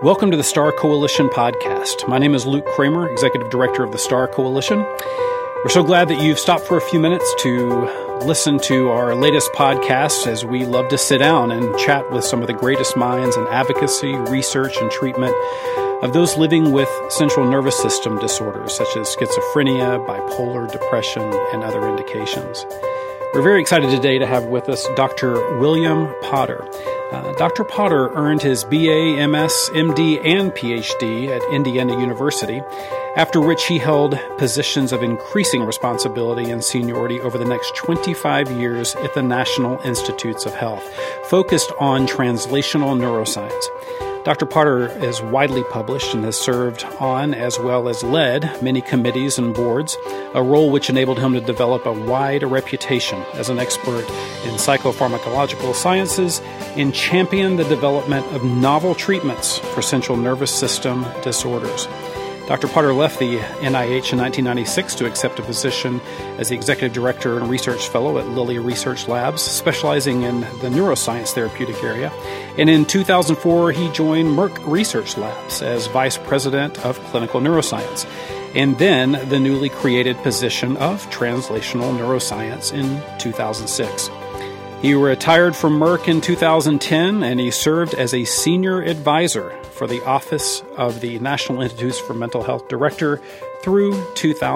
Welcome to the Star Coalition podcast. My name is Luke Kramer, Executive Director of the Star Coalition. We're so glad that you've stopped for a few minutes to listen to our latest podcast, as we love to sit down and chat with some of the greatest minds in advocacy, research, and treatment of those living with central nervous system disorders such as schizophrenia, bipolar, depression, and other indications. We're very excited today to have with us Dr. William Potter. Dr. Potter earned his BA, MS, MD, and PhD at Indiana University, after which he held positions of increasing responsibility and seniority over the next 25 years at the National Institutes of Health, focused on translational neuroscience. Dr. Potter is widely published and has served on, as well as led, many committees and boards, a role which enabled him to develop a wide reputation as an expert in psychopharmacological sciences and champion the development of novel treatments for central nervous system disorders. Dr. Potter left the NIH in 1996 to accept a position as the Executive Director and Research Fellow at Lilly Research Labs, specializing in the neuroscience therapeutic area. And in 2004, he joined Merck Research Labs as Vice President of Clinical Neuroscience, and then the newly created position of Translational Neuroscience in 2006. He retired from Merck in 2010, and he served as a senior advisor for the Office of the National Institutes for Mental Health Director through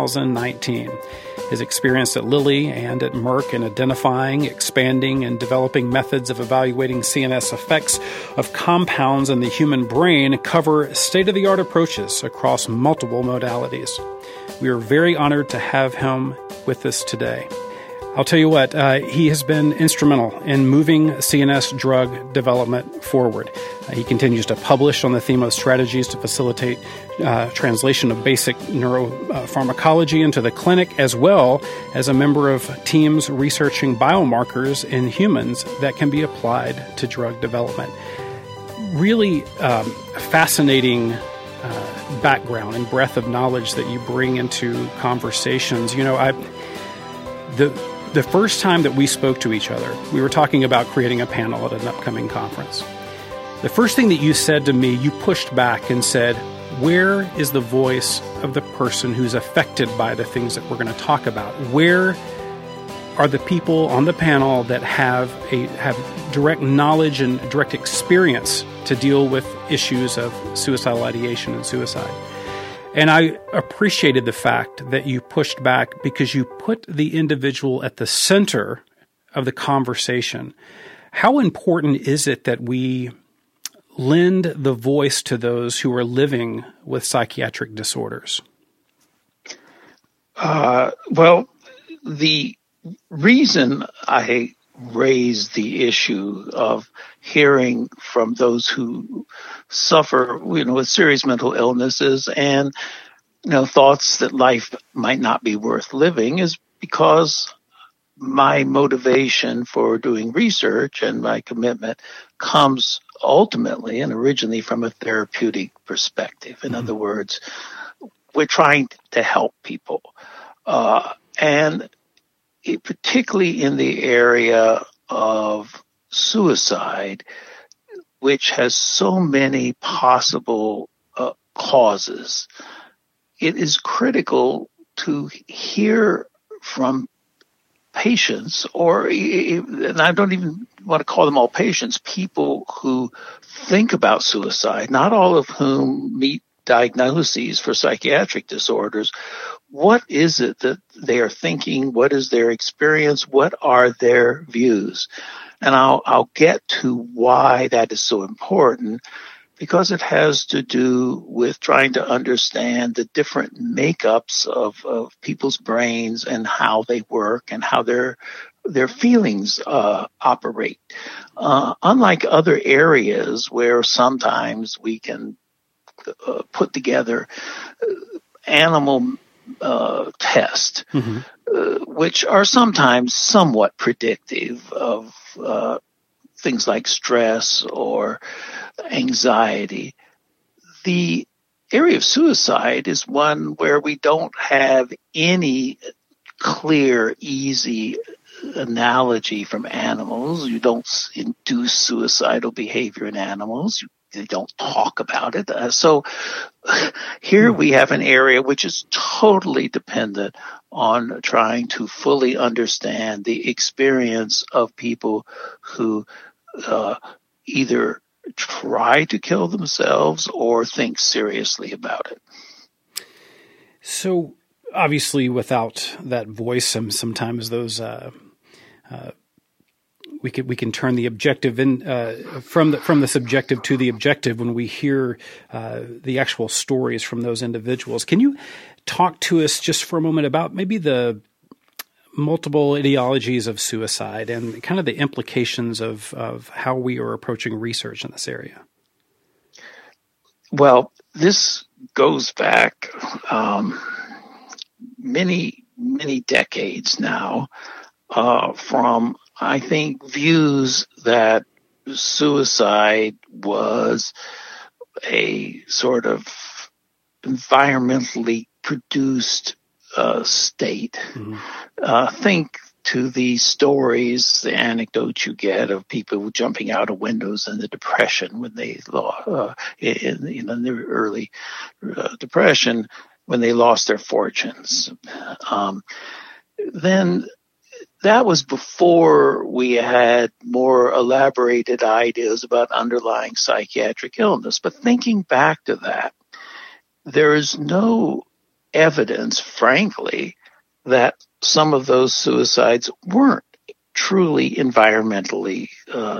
2019. His experience at Lilly and at Merck in identifying, expanding, and developing methods of evaluating CNS effects of compounds in the human brain cover state-of-the-art approaches across multiple modalities. We are very honored to have him with us today. I'll tell you what, he has been instrumental in moving CNS drug development forward. He continues to publish on the theme of strategies to facilitate translation of basic neuropharmacology into the clinic, as well as a member of teams researching biomarkers in humans that can be applied to drug development. Really fascinating background and breadth of knowledge that you bring into conversations. You know, the first time that we spoke to each other, we were talking about creating a panel at an upcoming conference. The first thing that you said to me, you pushed back and said, where is the voice of the person who's affected by the things that we're going to talk about? Where are the people on the panel that have direct knowledge and direct experience to deal with issues of suicidal ideation and suicide? And I appreciated the fact that you pushed back because you put the individual at the center of the conversation. How important is it that we lend the voice to those who are living with psychiatric disorders? Well, the reason I raised the issue of hearing from those who suffer, with serious mental illnesses and, thoughts that life might not be worth living is because my motivation for doing research and my commitment comes ultimately and originally from a therapeutic perspective. In other words, we're trying to help people. And particularly in the area of suicide, which has so many possible causes, it is critical to hear from patients, and I don't even want to call them all patients, people who think about suicide, not all of whom meet diagnoses for psychiatric disorders. What is it that they are thinking? What is their experience? What are their views? And I'll get to why that is so important, because it has to do with trying to understand the different makeups of people's brains and how they work and how their feelings operate. Unlike other areas where sometimes we can put together animal tests, which are sometimes somewhat predictive of things like stress or anxiety. The area of suicide is one where we don't have any clear, easy analogy from animals. You don't induce suicidal behavior in animals. You they don't talk about it. So here we have an area which is totally dependent on trying to fully understand the experience of people who either try to kill themselves or think seriously about it. So obviously without that voice, sometimes those we can turn the objective in from the subjective to the objective when we hear the actual stories from those individuals. Can you talk to us just for a moment about maybe the multiple ideologies of suicide and kind of the implications of how we are approaching research in this area? Well, this goes back many decades now from, I think, views that suicide was a sort of environmentally produced state. Mm-hmm. Think to the stories, the anecdotes you get of people jumping out of windows in the Depression when they in the early Depression when they lost their fortunes. Then that was before we had more elaborated ideas about underlying psychiatric illness. But thinking back to that, there is no evidence, frankly, that some of those suicides weren't truly environmentally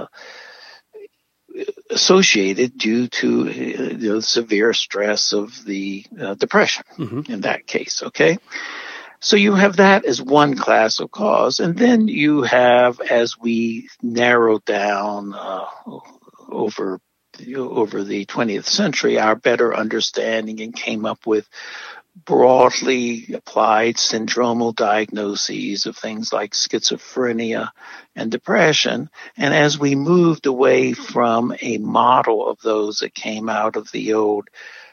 associated due to the severe stress of the Depression, mm-hmm. in that case, okay? So you have that as one class of cause, and then you have, as we narrowed down over the 20th century, our better understanding and came up with broadly applied syndromal diagnoses of things like schizophrenia and depression. And as we moved away from a model of those that came out of the old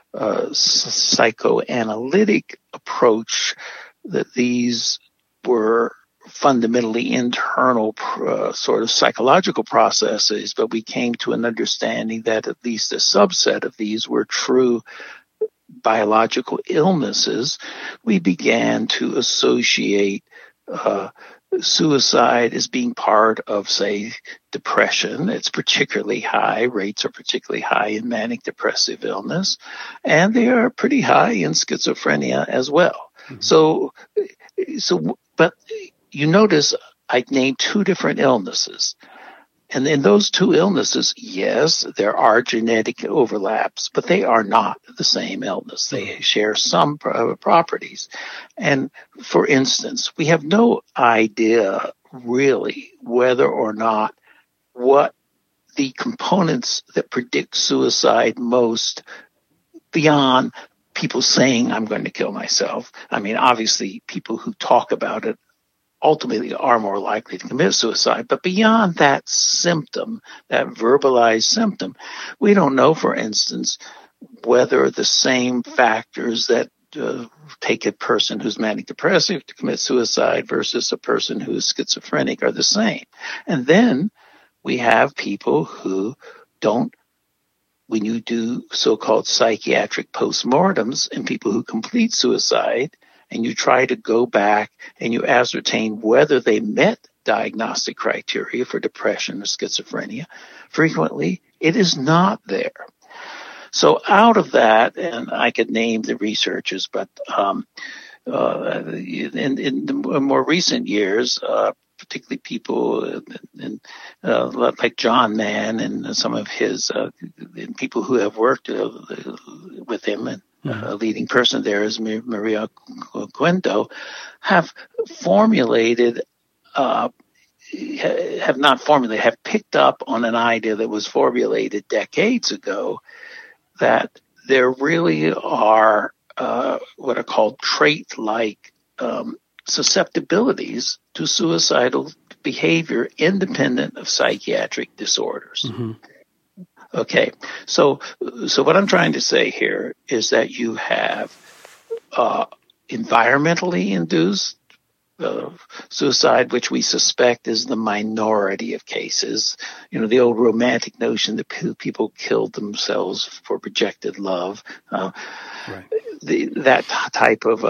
psychoanalytic approach, that these were fundamentally internal sort of psychological processes, but we came to an understanding that at least a subset of these were true biological illnesses. We began to associate suicide as being part of, say, depression. It's particularly high. Rates are particularly high in manic depressive illness, and they are pretty high in schizophrenia as well. Mm-hmm. So, but you notice I named two different illnesses. And in those two illnesses, yes, there are genetic overlaps, but they are not the same illness. They share some properties. And for instance, we have no idea really whether or not what the components that predict suicide most beyond people saying, I'm going to kill myself. I mean, obviously, people who talk about it ultimately are more likely to commit suicide. But beyond that symptom, that verbalized symptom, we don't know, for instance, whether the same factors that take a person who's manic depressive to commit suicide versus a person who's schizophrenic are the same. And then we have people who don't, when you do so-called psychiatric postmortems in people who complete suicide, and you try to go back and you ascertain whether they met diagnostic criteria for depression or schizophrenia, frequently it is not there. So out of that, and I could name the researchers, but in the more recent years, particularly people like John Mann and some of his people who have worked with him, and a leading person there is Maria Quinto, have picked up on an idea that was formulated decades ago, that there really are what are called trait-like susceptibilities to suicidal behavior independent of psychiatric disorders. Mm-hmm. Okay, so what I'm trying to say here is that you have environmentally induced suicide, which we suspect is the minority of cases. The old romantic notion that people killed themselves for rejected love. Right. That type of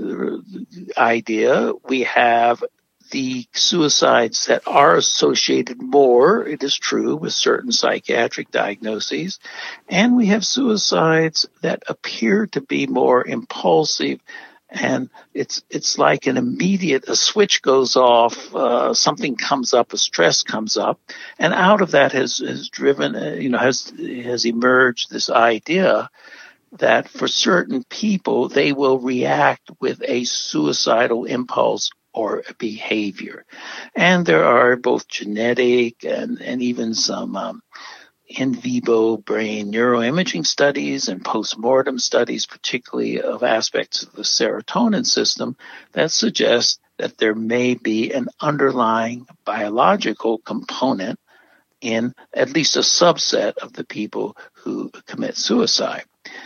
idea. We have the suicides that are associated more, it is true, with certain psychiatric diagnoses. And we have suicides that appear to be more impulsive. And it's like a switch goes off, something comes up, a stress comes up, and out of that has driven, has emerged this idea that for certain people, they will react with a suicidal impulse or a behavior. And there are both genetic and even some in vivo brain neuroimaging studies and postmortem studies, particularly of aspects of the serotonin system, that suggest that there may be an underlying biological component in at least a subset of the people who commit suicide.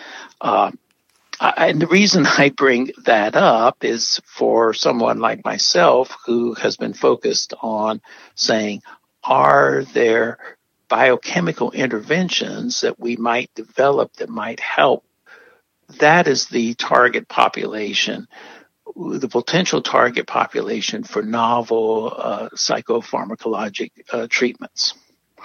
And the reason I bring that up is for someone like myself who has been focused on saying, are there biochemical interventions that we might develop that might help? That is the target population, the potential target population for novel psychopharmacologic treatments.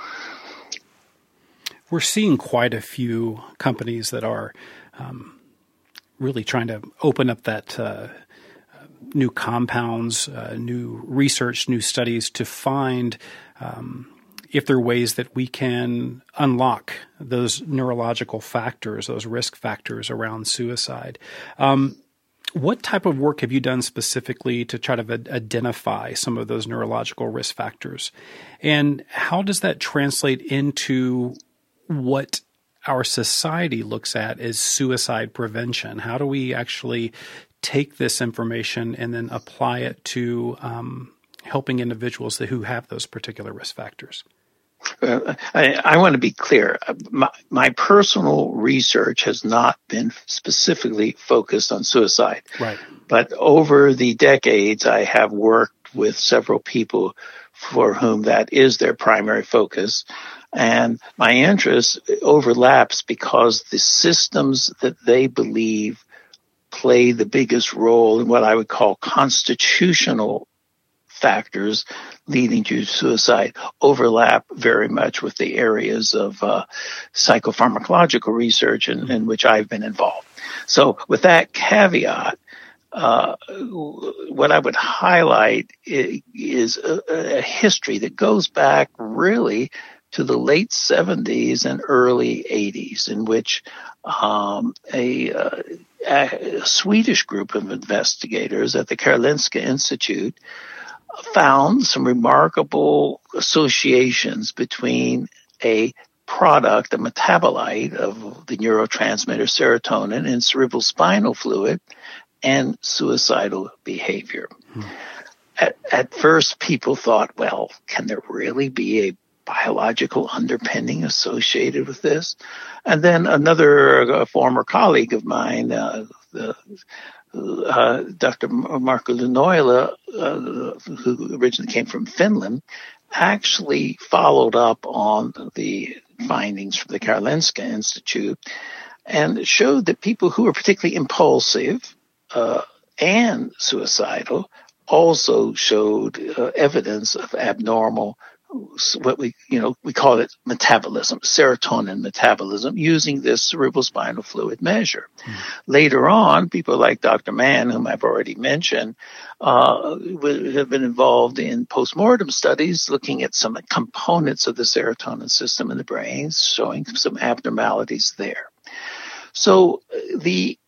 We're seeing quite a few companies that are really trying to open up that new compounds, new research, new studies to find if there are ways that we can unlock those neurological factors, those risk factors around suicide. What type of work have you done specifically to try to identify some of those neurological risk factors? And how does that translate into what our society looks at as suicide prevention? How do we actually take this information and then apply it to helping individuals who have those particular risk factors? I want to be clear. My personal research has not been specifically focused on suicide. Right. But over the decades, I have worked with several people for whom that is their primary focus. And my interest overlaps because the systems that they believe play the biggest role in what I would call constitutional factors leading to suicide overlap very much with the areas of psychopharmacological research in which I've been involved. So with that caveat, what I would highlight is a history that goes back really to the late 70s and early 80s, in which a Swedish group of investigators at the Karolinska Institute found some remarkable associations between a product, a metabolite of the neurotransmitter serotonin in cerebral spinal fluid, and suicidal behavior. At first, people thought, well, can there really be a biological underpinning associated with this? And then a former colleague of mine, Dr. Marco Lunoila, who originally came from Finland, actually followed up on the findings from the Karolinska Institute and showed that people who are particularly impulsive and suicidal also showed evidence of abnormal, what we call it metabolism, serotonin metabolism, using this cerebral spinal fluid measure. Later on, people like Dr. Mann, whom I've already mentioned, have been involved in postmortem studies looking at some components of the serotonin system in the brain, showing some abnormalities there. So the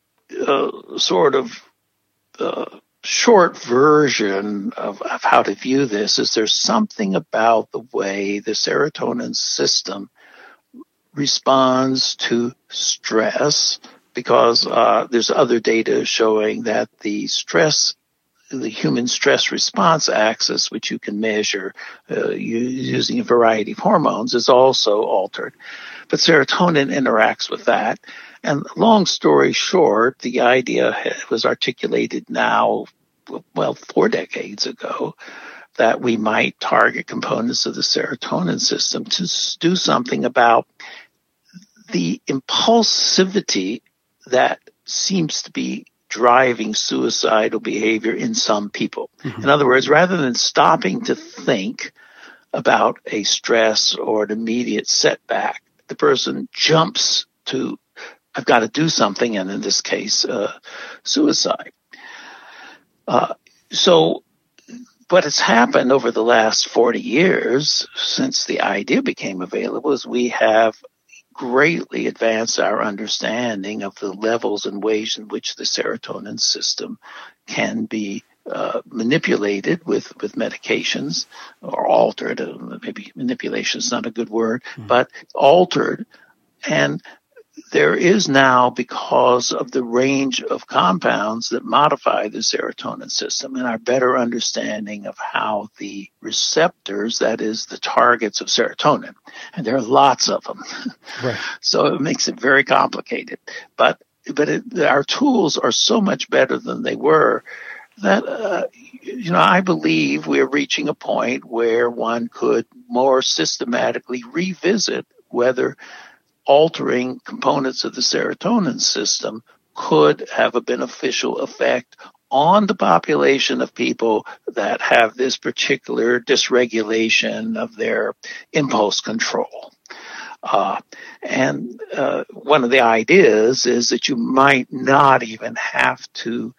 short version of how to view this is there's something about the way the serotonin system responds to stress, because there's other data showing that the human stress response axis, which you can measure using a variety of hormones, is also altered. But serotonin interacts with that. And long story short, the idea was articulated now 4 decades ago, that we might target components of the serotonin system to do something about the impulsivity that seems to be driving suicidal behavior in some people. Mm-hmm. In other words, rather than stopping to think about a stress or an immediate setback, the person jumps to, I've got to do something, and in this case, suicide. So what has happened over the last 40 years since the idea became available is we have greatly advanced our understanding of the levels and ways in which the serotonin system can be manipulated with medications, or altered. Maybe manipulation is not a good word, but altered. And there is now, because of the range of compounds that modify the serotonin system and our better understanding of how the receptors, that is the targets of serotonin, and there are lots of them. Right. So it makes it very complicated. But our tools are so much better than they were that, I believe we're reaching a point where one could more systematically revisit whether altering components of the serotonin system could have a beneficial effect on the population of people that have this particular dysregulation of their impulse control. And one of the ideas is that you might not even have to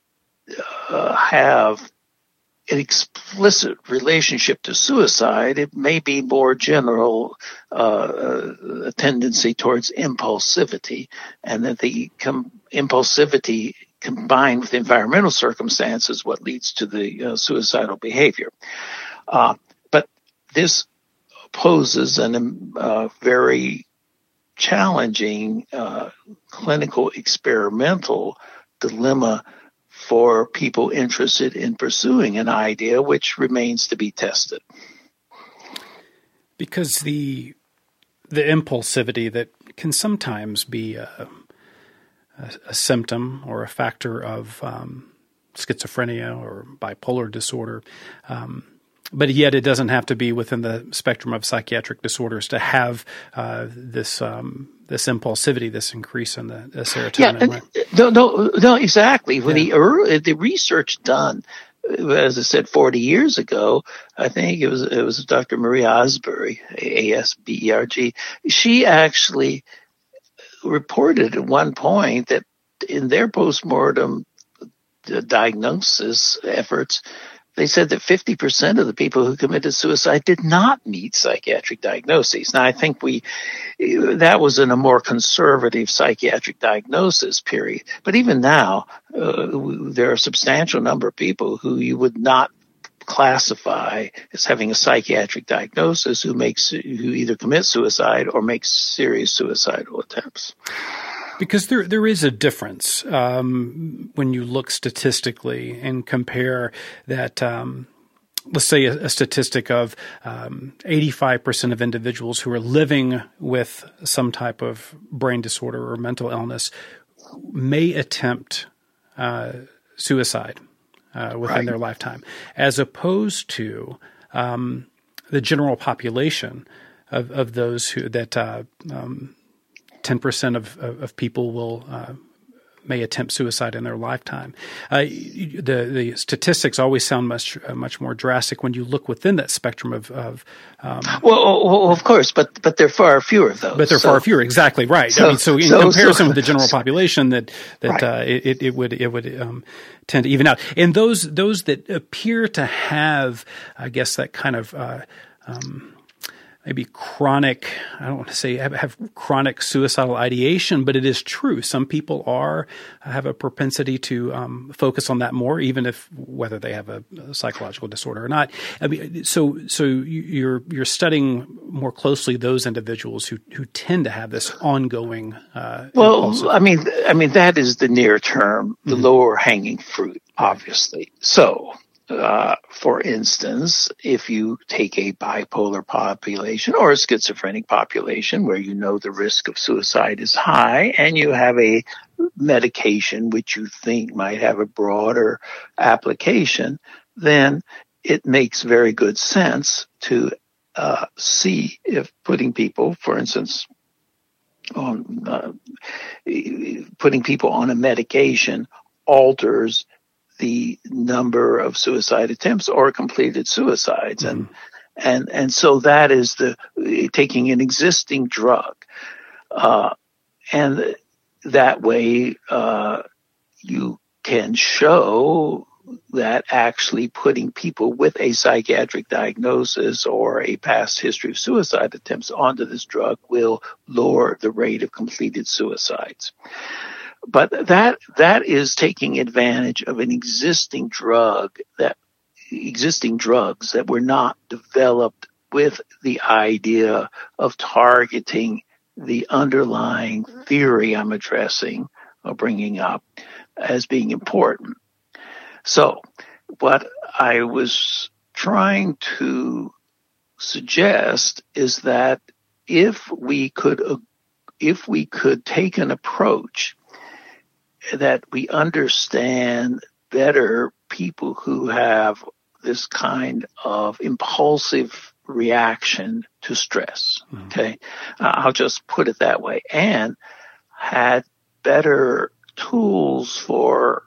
have an explicit relationship to suicide. It may be more general, a tendency towards impulsivity, and that the impulsivity combined with environmental circumstances what leads to the suicidal behavior. But this poses a very challenging clinical experimental dilemma for people interested in pursuing an idea which remains to be tested. Because the impulsivity that can sometimes be a symptom or a factor of schizophrenia or bipolar disorder, but yet it doesn't have to be within the spectrum of psychiatric disorders to have this impulsivity, this increase in the serotonin. Yeah, no, exactly. When the research done, as I said, 40 years ago, I think it was Dr. Maria Asberg, Asberg. She actually reported at one point that in their postmortem diagnosis efforts, they said that 50% of the people who committed suicide did not meet psychiatric diagnoses. Now, I think that was in a more conservative psychiatric diagnosis period. But even now, there are a substantial number of people who you would not classify as having a psychiatric diagnosis who either commit suicide or make serious suicidal attempts. Because there is a difference when you look statistically and compare that, let's say a statistic of 85% of individuals who are living with some type of brain disorder or mental illness may attempt suicide within their lifetime, as opposed to the general population of those who 10% of people may attempt suicide in their lifetime. The statistics always sound much more drastic when you look within that spectrum of. Well, of course, but there are far fewer of those. But there are far fewer, exactly right. So in comparison with the general population, it would tend to even out. And those that appear to have, I guess, that kind of maybe chronic, I don't want to say have chronic suicidal ideation, but it is true. Some people have a propensity to focus on that more, even whether they have a psychological disorder or not. I mean, so you're studying more closely those individuals who tend to have this ongoing. Well, I mean that is the near term, the lower hanging fruit, obviously. So For instance, if you take a bipolar population or a schizophrenic population where you know the risk of suicide is high and you have a medication which you think might have a broader application, then it makes very good sense to see if putting people, for instance, on putting people on a medication alters the number of suicide attempts or completed suicides. Mm-hmm. And so that is taking an existing drug. And that way, you can show that actually putting people with a psychiatric diagnosis or a past history of suicide attempts onto this drug will lower the rate of completed suicides. But that is taking advantage of existing drugs that were not developed with the idea of targeting the underlying theory I'm addressing or bringing up as being important. So what I was trying to suggest is that if we could take an approach that we understand better people who have this kind of impulsive reaction to stress. Mm-hmm. Okay. I'll just put it that way, and had better tools for,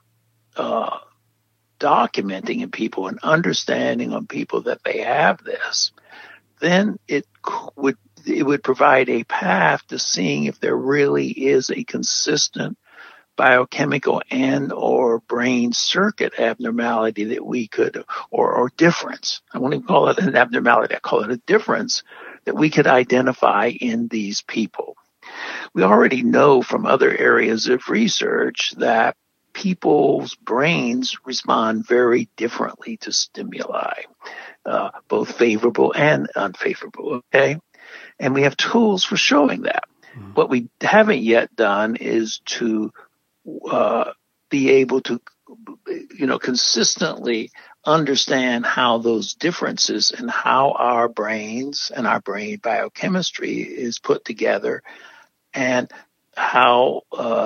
documenting in people and understanding on people that they have this, then it would provide a path to seeing if there really is a consistent biochemical and or brain circuit abnormality that we could, or difference. I won't even call it an abnormality. I call it a difference that we could identify in these people. We already know from other areas of research that people's brains respond very differently to stimuli, both favorable and unfavorable. Okay. And we have tools for showing that. Mm-hmm. What we haven't yet done is to be able to, consistently understand how those differences and how our brains and our brain biochemistry is put together, and how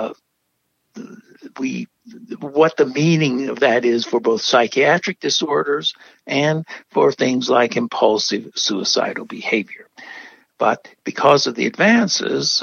what the meaning of that is for both psychiatric disorders and for things like impulsive suicidal behavior. But because of the advances,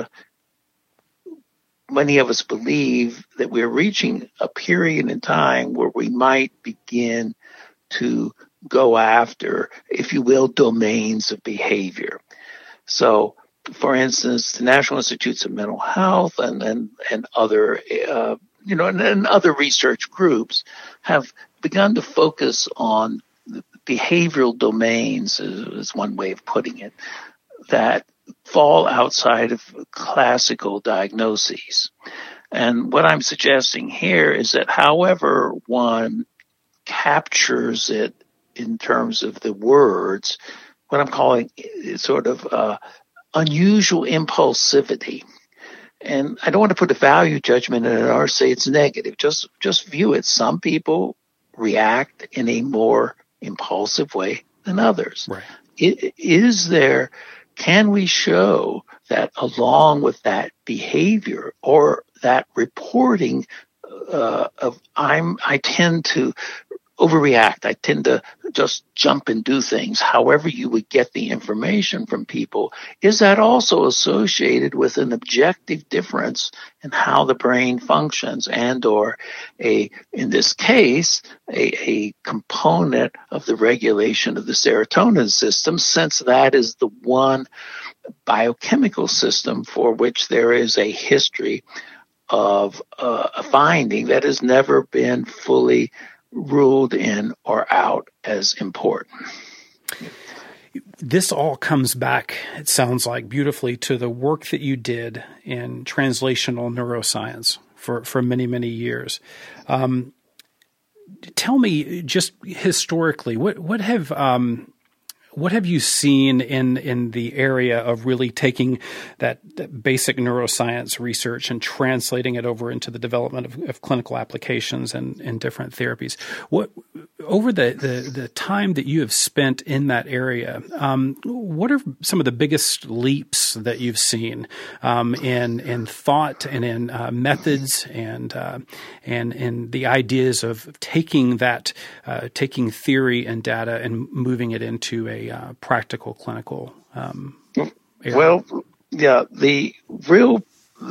many of us believe that we're reaching a period in time where we might begin to go after, if you will, domains of behavior. So, for instance, the National Institutes of Mental Health and other, and other research groups have begun to focus on behavioral domains, is one way of putting it, that fall outside of classical diagnoses. And what I'm suggesting here is that however one captures it in terms of the words, what I'm calling sort of unusual impulsivity. And I don't want to put a value judgment in it or say it's negative. Just view it. Some people react in a more impulsive way than others. Right. Can we show that along with that behavior or that reporting I tend to overreact. I tend to just jump and do things. However you would get the information from people, is that also associated with an objective difference in how the brain functions and or in this case, a component of the regulation of the serotonin system, since that is the one biochemical system for which there is a history of a finding that has never been fully ruled in or out as important. This all comes back, it sounds like, beautifully to the work that you did in translational neuroscience for many, many years. Tell me, just historically, what have What have you seen in the area of really taking that basic neuroscience research and translating it over into the development of clinical applications and different therapies? What over the time that you have spent in that area, what are some of the biggest leaps that you've seen in thought and in methods and in the ideas of taking theory and data and moving it into a practical clinical area? Well, yeah, the real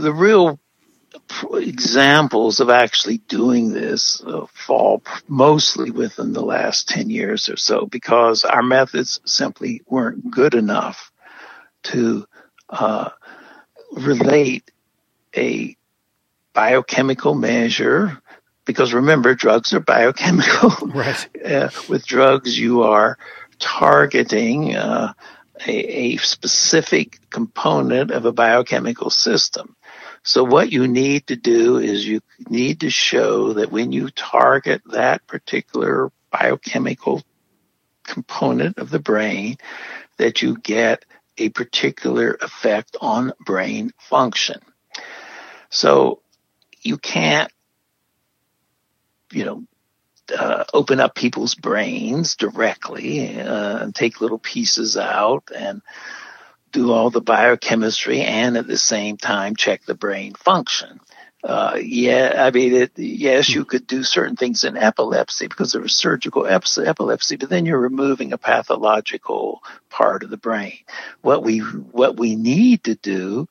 examples of actually doing this fall mostly within the last 10 years or so, because our methods simply weren't good enough to relate a biochemical measure. Because remember, drugs are biochemical. Right. With drugs, you are targeting a specific component of a biochemical system. So what you need to do is you need to show that when you target that particular biochemical component of the brain, that you get a particular effect on brain function. So you can't open up people's brains directly and take little pieces out and do all the biochemistry and at the same time check the brain function. Yes, you could do certain things in epilepsy because there was surgical epilepsy, but then you're removing a pathological part of the brain. What we've needed to do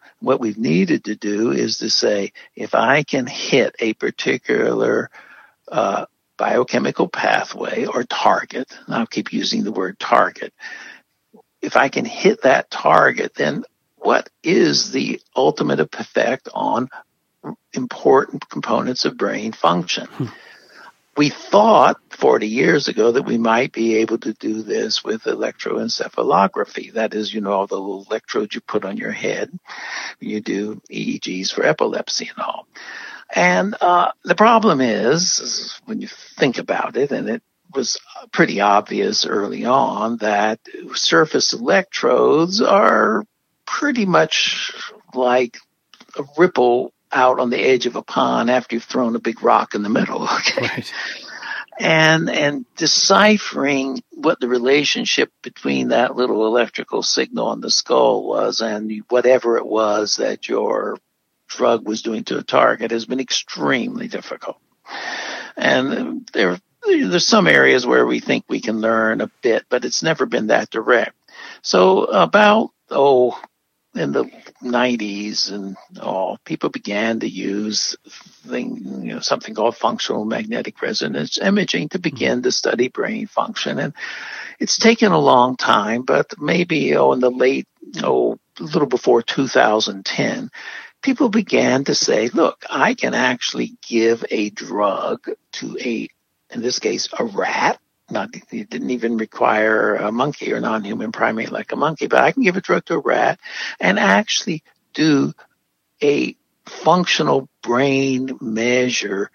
is to say, if I can hit a particular biochemical pathway or target, and I'll keep using the word target, if I can hit that target, then what is the ultimate effect on important components of brain function? We thought 40 years ago that we might be able to do this with electroencephalography. That is, all the little electrodes you put on your head. You do EEGs for epilepsy and all. And the problem is, when you think about it, and it was pretty obvious early on, that surface electrodes are pretty much like a ripple out on the edge of a pond after you've thrown a big rock in the middle. Okay. Right. And deciphering what the relationship between that little electrical signal on the skull was and whatever it was that your drug was doing to a target has been extremely difficult. And there's some areas where we think we can learn a bit, but it's never been that direct. So about, in the 90s and all, people began to use something called functional magnetic resonance imaging to begin to study brain function. And it's taken a long time, but maybe in the late, a little before 2010, people began to say, look, I can actually give a drug to in this case, a rat. It didn't even require a monkey or non-human primate like a monkey, but I can give a drug to a rat and actually do a functional brain measure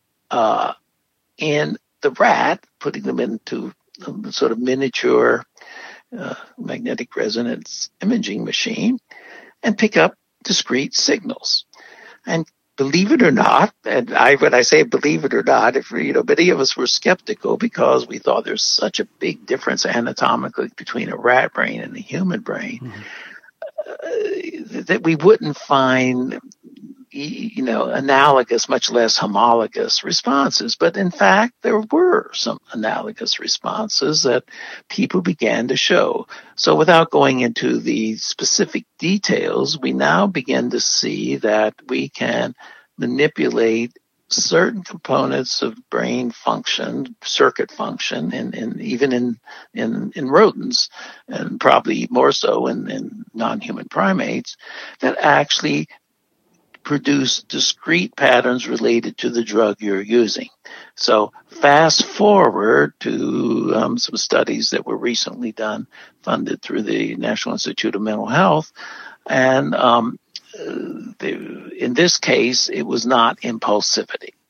in the rat, putting them into a sort of miniature magnetic resonance imaging machine, and pick up discrete signals. And believe it or not, and when I say believe it or not, many of us were skeptical because we thought there's such a big difference anatomically between a rat brain and a human brain, that we wouldn't find, analogous, much less homologous responses. But in fact, there were some analogous responses that people began to show. So without going into the specific details, we now begin to see that we can manipulate certain components of brain function, circuit function, and even in rodents, and probably more so in non-human primates, that actually produce discrete patterns related to the drug you're using. So fast forward to some studies that were recently done, funded through the National Institute of Mental Health, and in this case, it was not impulsivity.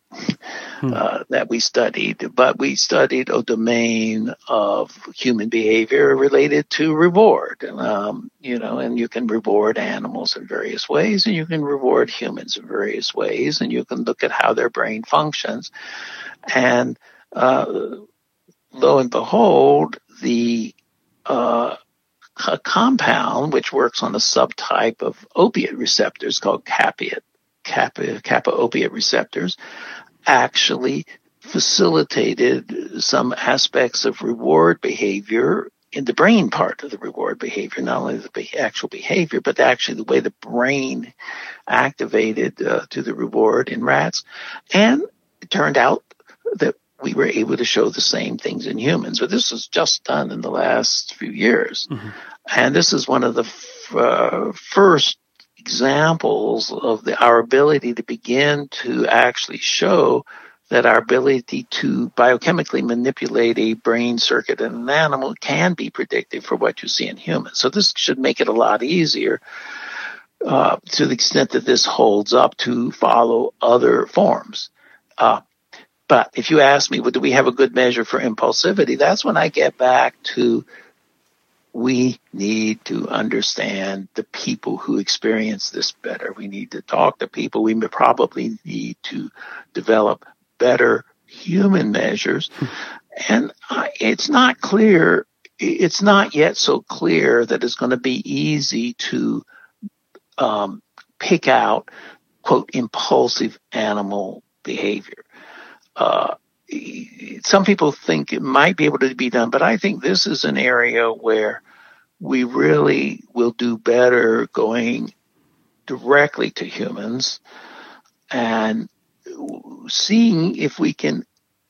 that we studied, but we studied a domain of human behavior related to reward. And you can reward animals in various ways, and you can reward humans in various ways, and you can look at how their brain functions. And lo and behold, a compound which works on a subtype of opiate receptors called kappa opiate receptors actually facilitated some aspects of reward behavior in the brain part of the reward behavior, not only the actual behavior, but actually the way the brain activated to the reward in rats. And it turned out that we were able to show the same things in humans. But this was just done in the last few years. Mm-hmm. And this is one of the first examples of our ability to begin to actually show that our ability to biochemically manipulate a brain circuit in an animal can be predictive for what you see in humans. So this should make it a lot easier to the extent that this holds up to follow other forms. But if you ask me, well, do we have a good measure for impulsivity? That's when I get back to we need to understand the people who experience this better. We need to talk to people. We probably need to develop better human measures. And it's not clear. It's not yet so clear that it's going to be easy to pick out, quote, impulsive animal behavior. Some people think it might be able to be done, but I think this is an area where we really will do better going directly to humans and seeing if we can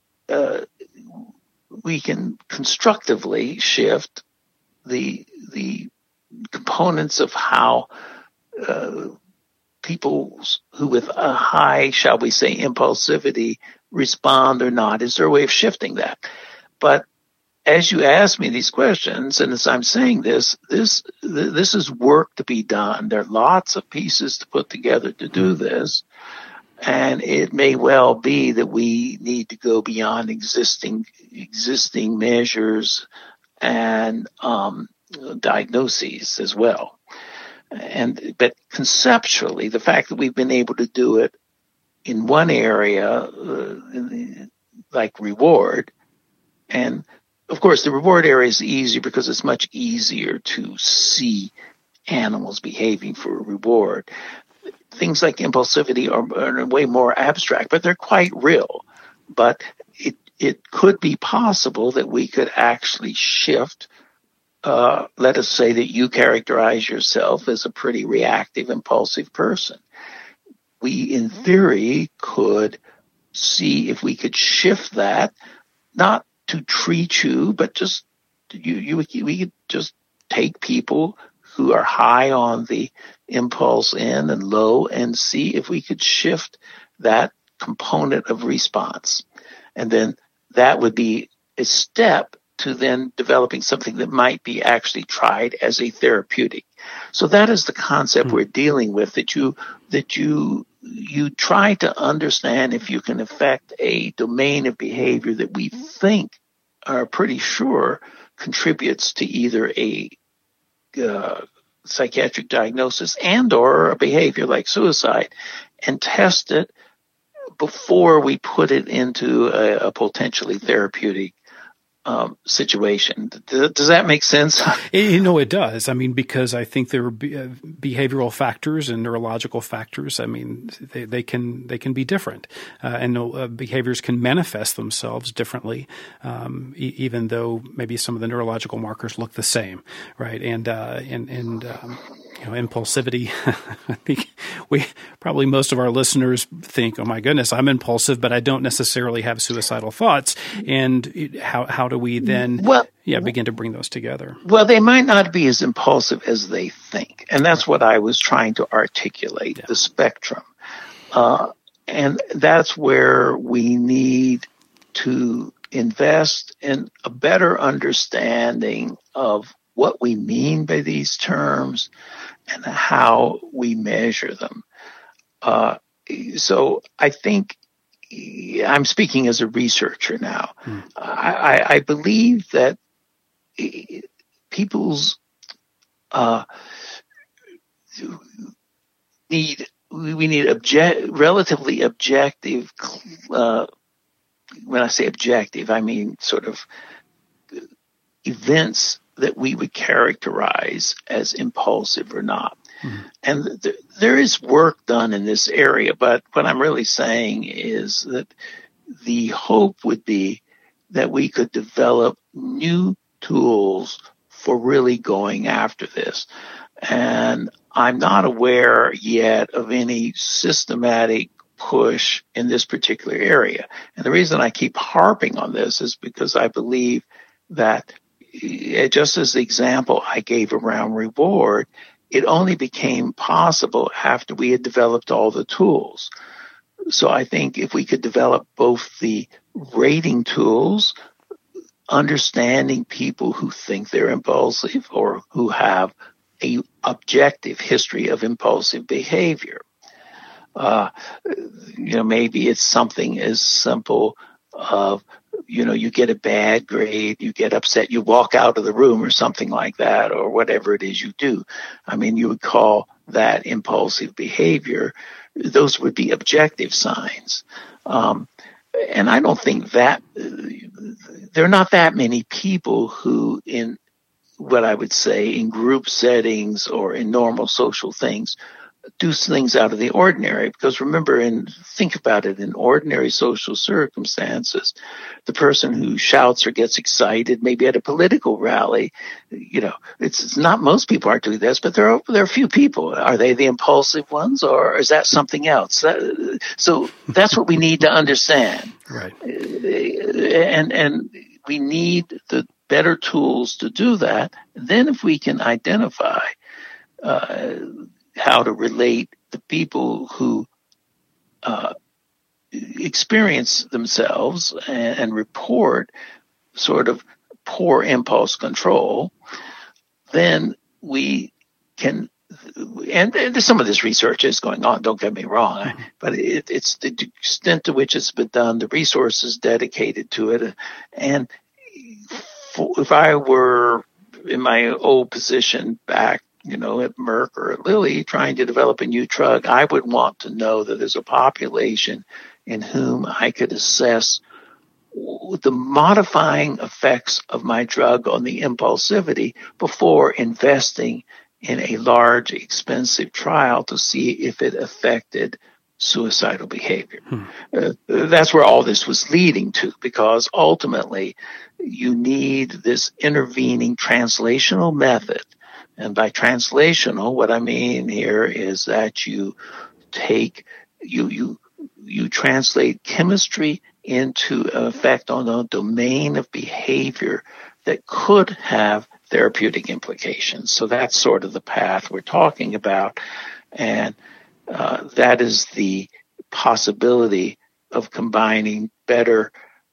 constructively shift the components of how people who with a high, shall we say, impulsivity respond or not. Is there a way of shifting that? But as you ask me these questions, and as I'm saying this is work to be done. There are lots of pieces to put together to do this. And it may well be that we need to go beyond existing measures and diagnoses as well. But conceptually, the fact that we've been able to do it in one area, like reward, and of course the reward area is easier because it's much easier to see animals behaving for a reward. Things like impulsivity are way more abstract, but they're quite real. But it could be possible that we could actually shift. Let us say that you characterize yourself as a pretty reactive, impulsive person. We, in theory, could see if we could shift that, not to treat you, but just we could just take people who are high on the impulse end and low and see if we could shift that component of response. And then that would be a step to then developing something that might be actually tried as a therapeutic. So that is the concept we're dealing with, that you try to understand if you can affect a domain of behavior that we think are pretty sure contributes to either a psychiatric diagnosis and or a behavior like suicide, and test it before we put it into a potentially therapeutic situation. Does that make sense? It does. I mean, because I think there are behavioral factors and neurological factors. I mean, they can be different, and behaviors can manifest themselves differently, even though maybe some of the neurological markers look the same, right? And impulsivity. I think probably most of our listeners think, "Oh my goodness, I'm impulsive, but I don't necessarily have suicidal thoughts." And how do we then begin to bring those together? Well, they might not be as impulsive as they think, and that's what I was trying to articulate, the spectrum. And that's where we need to invest in a better understanding of what we mean by these terms and how we measure them. So I think I'm speaking as a researcher now. I believe that people's need relatively objective. When I say objective, I mean sort of events that we would characterize as impulsive or not. And there is work done in this area, but what I'm really saying is that the hope would be that we could develop new tools for really going after this. And I'm not aware yet of any systematic push in this particular area. And the reason I keep harping on this is because I believe that, just as the example I gave around reward, it only became possible after we had developed all the tools. So I think if we could develop both the rating tools, understanding people who think they're impulsive or who have a objective history of impulsive behavior. Maybe it's something as simple of, you get a bad grade, you get upset, you walk out of the room or something like that, or whatever it is you do. I mean, you would call that impulsive behavior. Those would be objective signs. And I don't think that there are not that many people who, in what I would say in group settings or in normal social things, do things out of the ordinary. Because remember, think about it, in ordinary social circumstances, the person who shouts or gets excited, maybe at a political rally, it's not, most people aren't doing this, but there are a few people. Are they the impulsive ones, or is that something else? So that's what we need to understand. Right. And we need the better tools to do that. Then if we can identify how to relate the people who experience themselves and report sort of poor impulse control, then we can, and some of this research is going on, don't get me wrong, but it's the extent to which it's been done, the resources dedicated to it. And if I were in my old position back, at Merck or at Lilly, trying to develop a new drug, I would want to know that there's a population in whom I could assess the modifying effects of my drug on the impulsivity before investing in a large, expensive trial to see if it affected suicidal behavior. That's where all this was leading to, because ultimately you need this intervening translational method. And by translational, what I mean here is that you take, you translate chemistry into an effect on a domain of behavior that could have therapeutic implications. So that's sort of the path we're talking about. And that is the possibility of combining better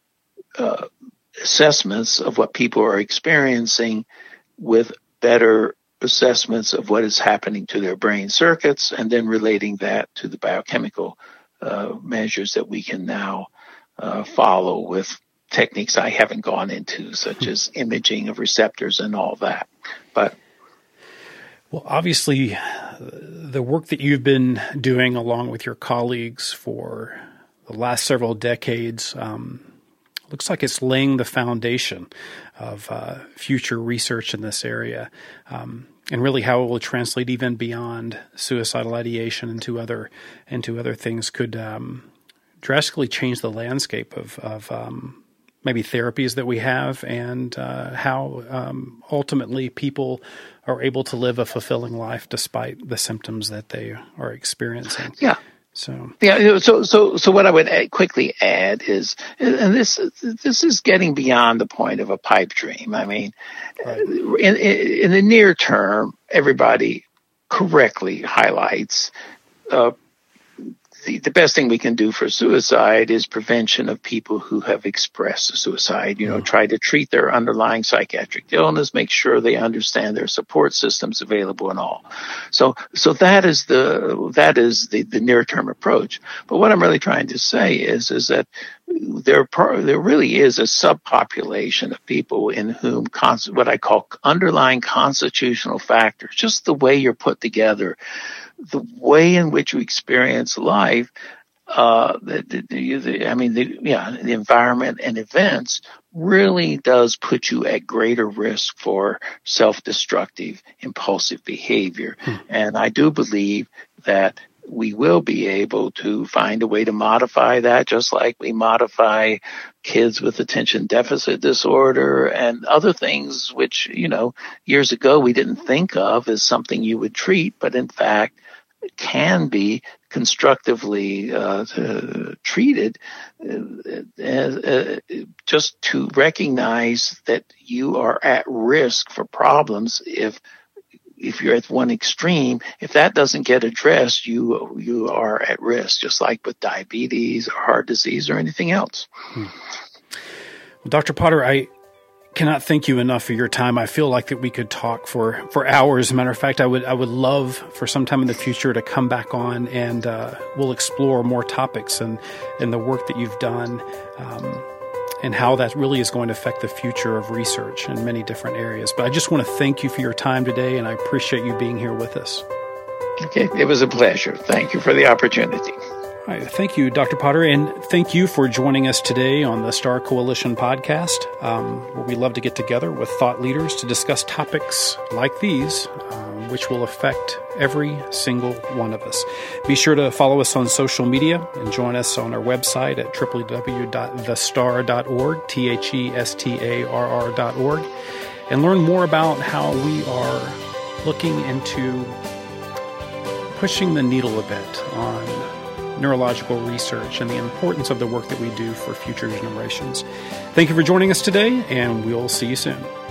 assessments of what people are experiencing with better assessments of what is happening to their brain circuits, and then relating that to the biochemical measures that we can now follow with techniques I haven't gone into, such as imaging of receptors and all that. But well, obviously, the work that you've been doing along with your colleagues for the last several decades looks like it's laying the foundation of future research in this area, and really how it will translate even beyond suicidal ideation into other things could drastically change the landscape of maybe therapies that we have, and how ultimately people are able to live a fulfilling life despite the symptoms that they are experiencing. Yeah. So what I would quickly add is, and this is getting beyond the point of a pipe dream. I mean, right. In the near term, everybody correctly highlights the best thing we can do for suicide is prevention of people who have expressed suicide. Try to treat their underlying psychiatric illness, make sure they understand their support systems available and all. So that is the near term approach. But what I'm really trying to say is that there really is a subpopulation of people in whom what I call underlying constitutional factors, just the way you're put together, the way in which you experience life, the environment and events really does put you at greater risk for self-destructive, impulsive behavior. And I do believe that we will be able to find a way to modify that, just like we modify kids with attention deficit disorder and other things which, years ago we didn't think of as something you would treat, but in fact can be constructively treated, just to recognize that you are at risk for problems if you're at one extreme. If that doesn't get addressed, you are at risk, just like with diabetes or heart disease or anything else. Well, Dr. Potter, I cannot thank you enough for your time. I feel like that we could talk for hours. As a matter of fact, I would love for some time in the future to come back on and we'll explore more topics and the work that you've done and how that really is going to affect the future of research in many different areas. But I just want to thank you for your time today, and I appreciate you being here with us. Okay, it was a pleasure. Thank you for the opportunity. All right, thank you, Dr. Potter, and thank you for joining us today on the Star Coalition podcast, where we love to get together with thought leaders to discuss topics like these, which will affect every single one of us. Be sure to follow us on social media and join us on our website at www.thestar.org, thestarr.org, and learn more about how we are looking into pushing the needle a bit on neurological research and the importance of the work that we do for future generations. Thank you for joining us today, and we'll see you soon.